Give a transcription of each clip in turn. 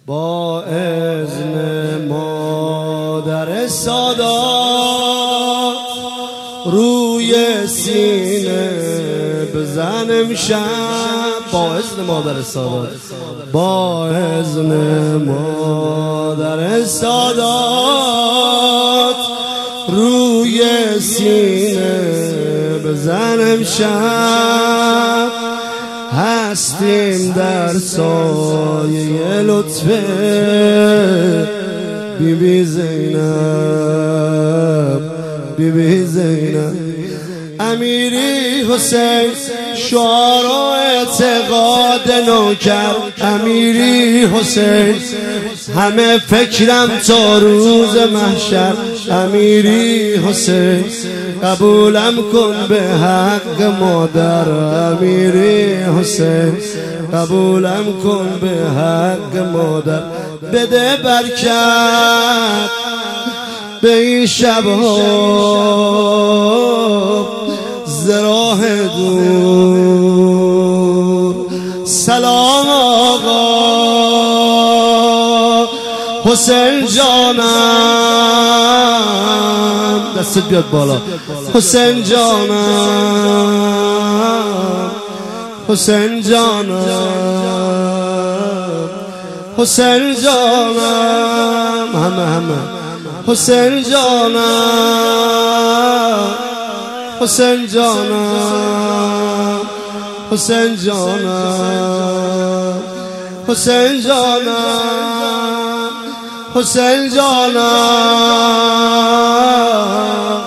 با اذن مادر سادات روی سینه بزن امشب. با اذن مادر سادات، با اذن مادر سادات روی سینه بزن امشب. هستیم در سایه لطف بی بی زینب، بی بی زینب. امیری حسین شعار و اعتقاد نوکر. امیری حسین همه فکرم تا روز محشر. امیری حسین قبولم کن به حق مادر. امیری حسین قبولم کن به حق مادر. بده برکت به این شبها ز راه دور. سلام آقا حسین جانم، دستت بیاد بالا. حسین جانم، حسین جانم، حسین جانم، همه حسین جانم، حسین جانم، حسین جانم، حسین جانم، حسین جانم،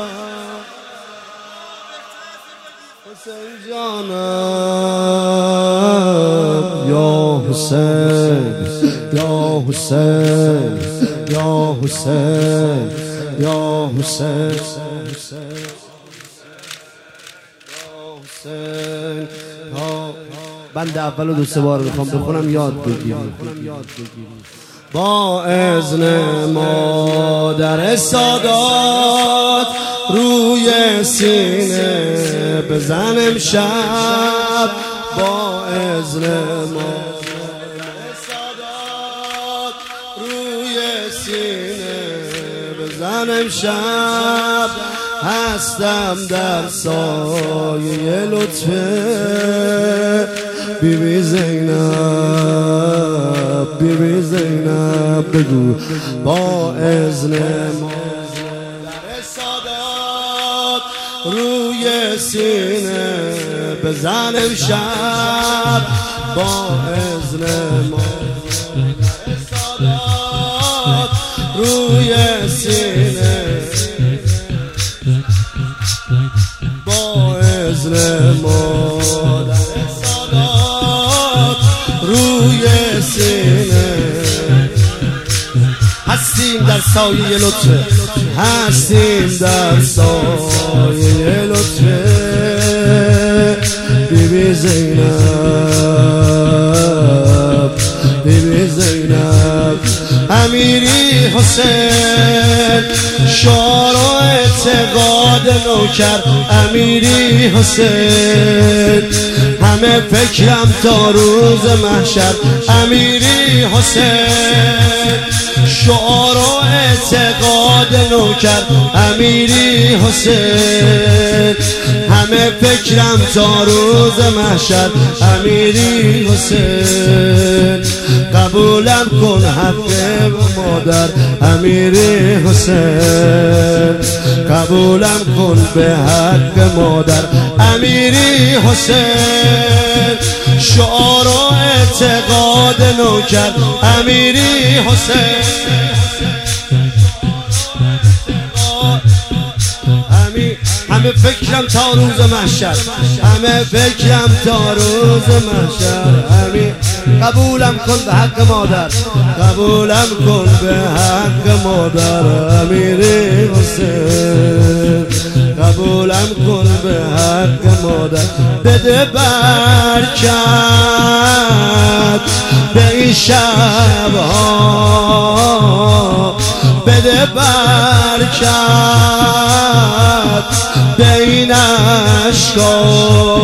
حسین جانم. یا حسین، یا حسین، یا حسین، یا حسین، بند اول و دو سه بار میخوام بخونم یاد بگیرم. با اذن مادر سادات روی سینه بزن امشب. با اذن مادر سادات روی سینه بزن امشب. هستم در سایه لطف بی بی زینب، بی بی زینب. بگو با اذن مادر سادات روی سینه بزن امشب. با اذن مادر سادات روی سینه، با اذن مادر سادات روی سینه. هستیم در سایه لطفه، هستیم در سایه لطفه بی بی زینب، بی بی زینب. امیری حسین شعار و اعتقاد نوکر. امیری حسین همه فکرم تا روز محشر. امیری حسین شعار و اعتقاد نوکر. امیری حسین همه فکرم تا روز محشر. امیری حسین قبولم کن حق مادر. امیری حسین قبولم کن به حق مادر. امیری حسین شعار و اعتقاد نوکر. امیری حسین همه فکرم تا روز محشر. همه فکرم تا روز محشر. امین قبولم کن به حق مادر. قبولم کن به حق مادر. امیری حسین قبولم کن به حق مادر. بده برکت به این شبها، بده برکت به این عشقا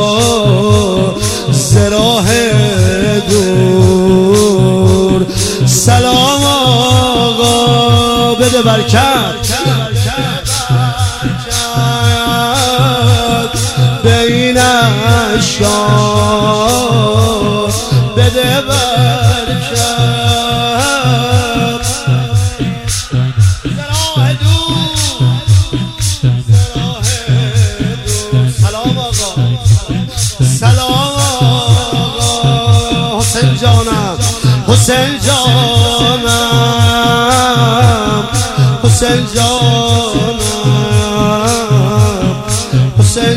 ز راه دور. سلام آقا بده برکت به این اشکار بده برکت سلام آقا سلام آقا حسین جانم حسین جانم حسین جانم حسین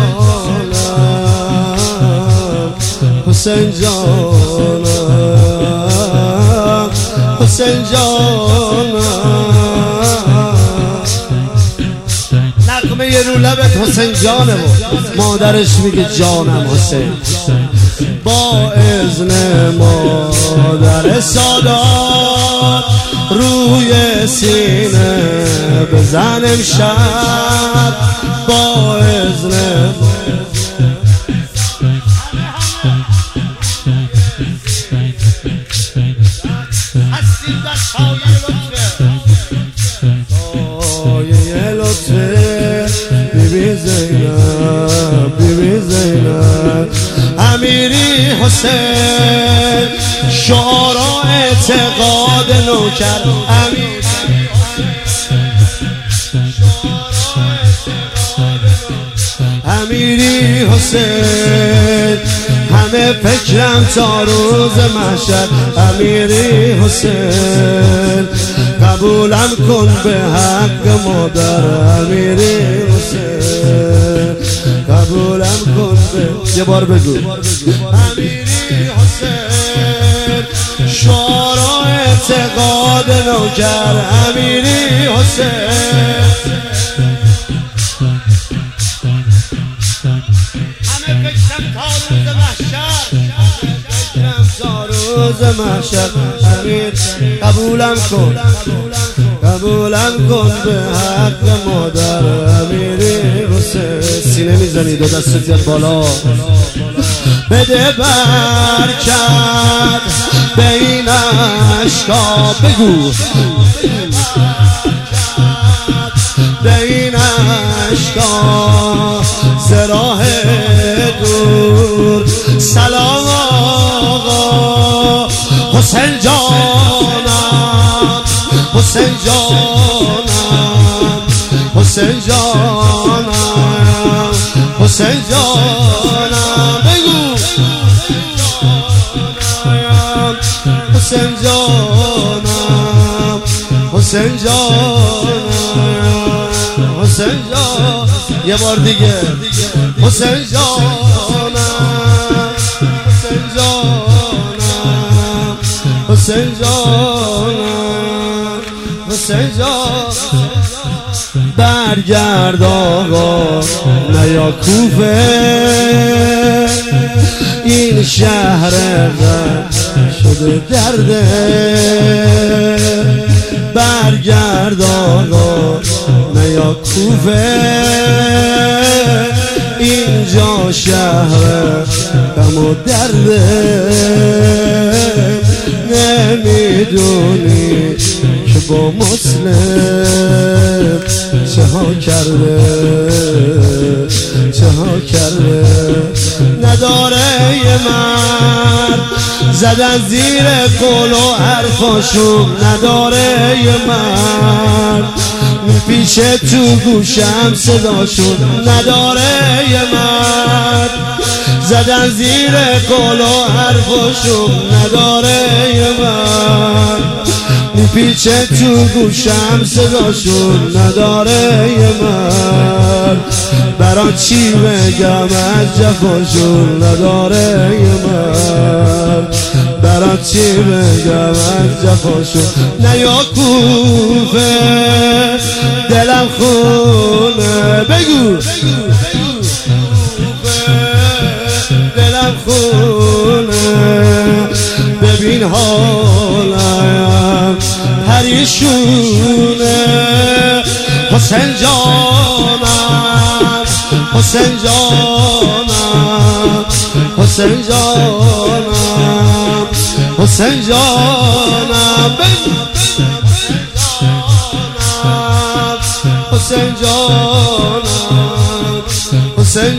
جانم حسین جانم حسین جانم نغمه یه رو لبت حسین جانه و مادرش میگه جانم حسین با اذن مادر سادات روی سینه بزن امشب با اذن سایه لطفه بیبی زینب بیبی زینب امیری حسین شعرا اعتقاد نوکر امیری حسین همه فکرم تا روز محشر امیری حسین قبولم کن به حق مادر امیری حسین قبولم کن به یه بار بگو امیری حسین شعرا اعتقاد نوکر امیری حسین همه فکرم تا روز محشر فکرم تا روز محشر امیر قبولم کن قبولم کن به حق مادر امیری حسین سینه میزنی دو دستت بیاد بالا بده برکت به این اشکا بگو به این اشکا زراه دور سلام آقا حسین جانم حسین جانم حسین جانم حسین جانم بگو حسین جانم حسین جانم حسین جان یه بار دیگه حسین جانم حسین جانم حسین جانم حسین جان برگرد آقا نیا کوفه این شهر غم شده درده برگرد آقا نیا کوفه اینجا شهر غم و درده نمیدونی که با مسلم چه ها کرده چه ها کرده نداره یه مرد زدن زیر قول و حرفاشون نداره یه مرد میپیشه تو گوشم صداشون نداره یه مرد زدن زیر قول و حرفاشون نداره یه مرد میپیچه تو گوشم صداشون نداره یه مرد برا چی بگم از جفاشون نداره یه مرد برا چی بگم از جفاشون نیا کوفه دلم خونه بگو دلم خونه ببین حالم پریشونه حسین جانم حسین جانم حسین جانم حسین جانم حسین جانم حسین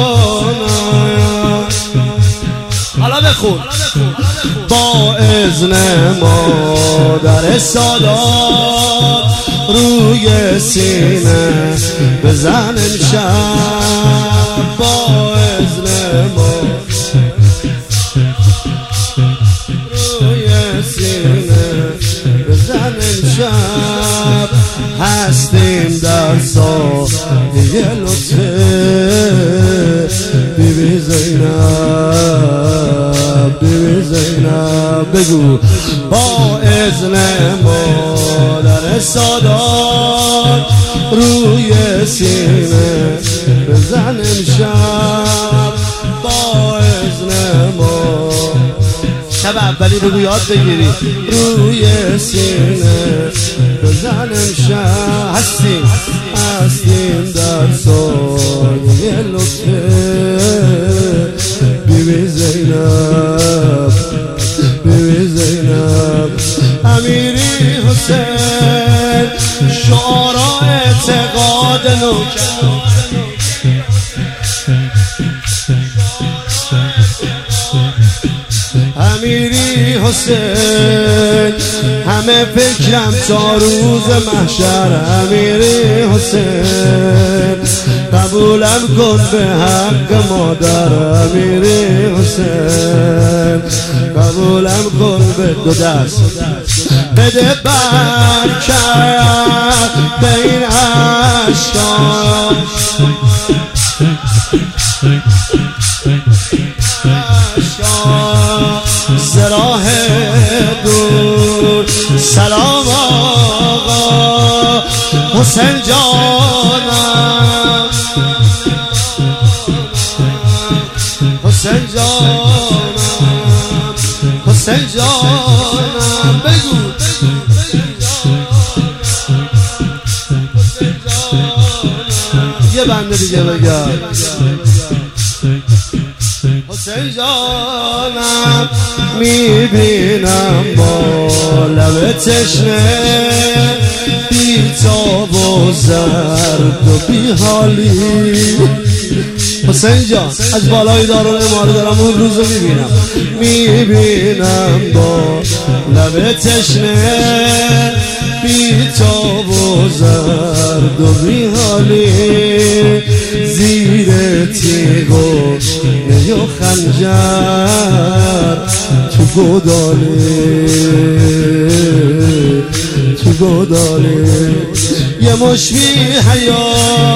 جانم. حالا بخون. با اذن مادر سادات روی سینه بزن امشب. با اذن مادر روی سینه بزن امشب. هستیم در سایه لطف بیبی زینب بیبی زینب. بگو با اذن مادر سادات روی سینه بزن امشب. با اذن مادر شب اولی بگو یاد بگیری. روی سینه بزن امشب. هستیم در سایه لطف بیبی زینب بیبی زینب. امیری حسین شعرا اعتقاد نوکر. امیری حسین همه فکرم تا روز محشر. امیری حسین قبولم کن به حق مادر. امیری حسین قبولم کن به دو دست بده برکت به این عشقان. سراح دور سلام آقا حسین جانم حسین جانم حسین جانم. بگو یه بنده دیگه بگم. حسین جانم میبینم با لب تشنه بی تاب و زرد و بی حالی. حسین جان از بالای دارالعماره دارم اون روزو میبینم با لب تشنه بی تاب و زرد و بی حالی. زیر تیغ و نی و خنجر تو گودالی یه مش بی حیا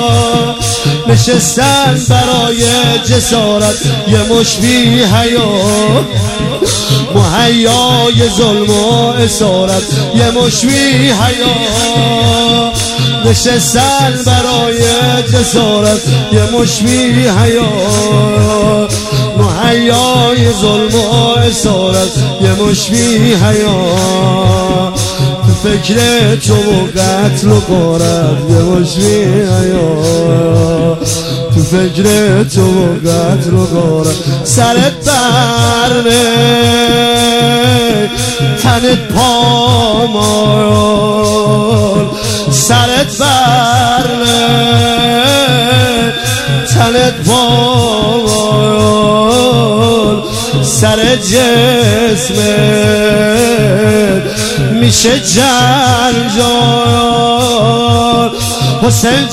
نشستن برای جسارت. یه مش بی حیا مهیای ظلم و اسارت. یه مش بی حیا نشستن برای جسارت. یه مش بی حیا مهیای ظلم و اسارت. یه مش بی حیا تو فکر تو و قتل و غارت. یه مش بی حیا تو فکر تو و قتل و غارت. سرت برنه تنت پامال. سرت برنه تنت پامال. سر جسمت میشه جنجال. حسین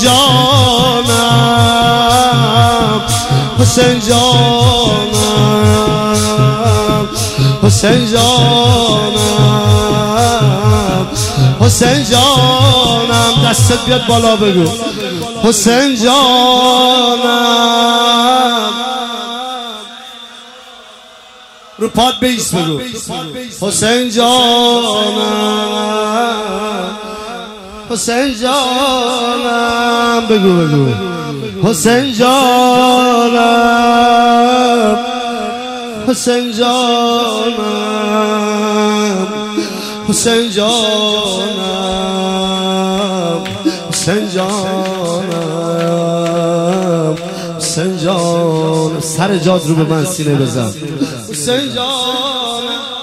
جانم حسین جانم حسین جانم حسین جانم. دستت بیاد بالا بگو حسین جانم. رو پاد بیس بگو حسین جانم حسین جانم. بگو حسین جانم حسین جانم حسین جانم حسین جانم حسین جانم. سر جاد رو به من سینه بزن حسین جانم.